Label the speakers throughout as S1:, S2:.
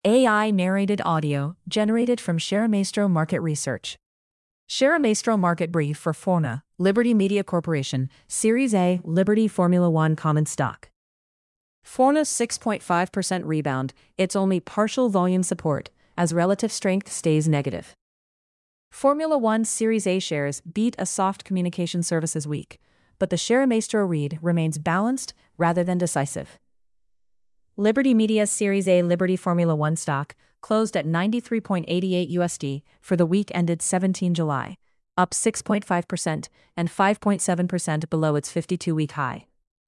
S1: AI narrated audio generated from ShareMaestro Market Research. ShareMaestro Market Brief for Forna, Liberty Media Corporation, Series A, Liberty Formula One Common Stock. Forna's 6.5% rebound, it's only partial volume support, as relative strength stays negative. Formula One Series A shares beat a soft communication services week, but the ShareMaestro read remains balanced rather than decisive. Liberty Media's Series A Liberty Formula One stock closed at $93.88 for the week ended 17 July, up 6.5% and 5.7% below its 52-week high.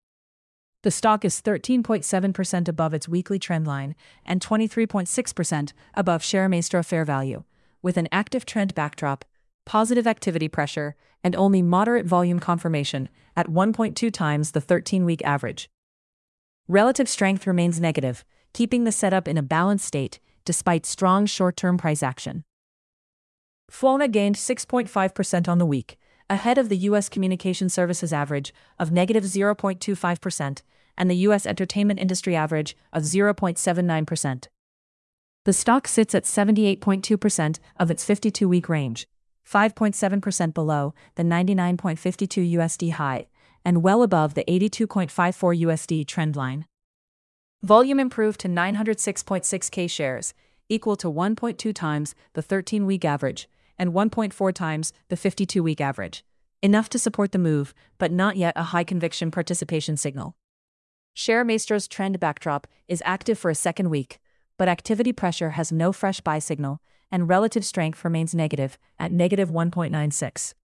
S1: The stock is 13.7% above its weekly trendline and 23.6% above ShareMaestro fair value, with an active trend backdrop, positive activity pressure, and only moderate volume confirmation at 1.2 times the 13-week average. Relative strength remains negative, keeping the setup in a balanced state despite strong short-term price action. FONA gained 6.5% on the week, ahead of the U.S. communication services average of negative 0.25% and the U.S. entertainment industry average of 0.79%. The stock sits at 78.2% of its 52-week range, 5.7% below the 99.52 USD high, and well above the 82.54 USD trend line. Volume improved to 906.6K shares, equal to 1.2 times the 13-week average and 1.4 times the 52-week average, enough to support the move, but not yet a high-conviction participation signal. ShareMaestro's trend backdrop is active for a second week, but activity pressure has no fresh buy signal, and relative strength remains negative at negative 1.96.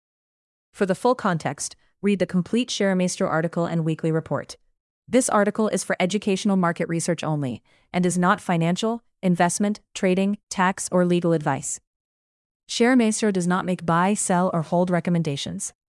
S1: For the full context, read the complete ShareMaestro article and weekly report. This article is for educational market research only and is not financial, investment, trading, tax, or legal advice. ShareMaestro does not make buy, sell, or hold recommendations.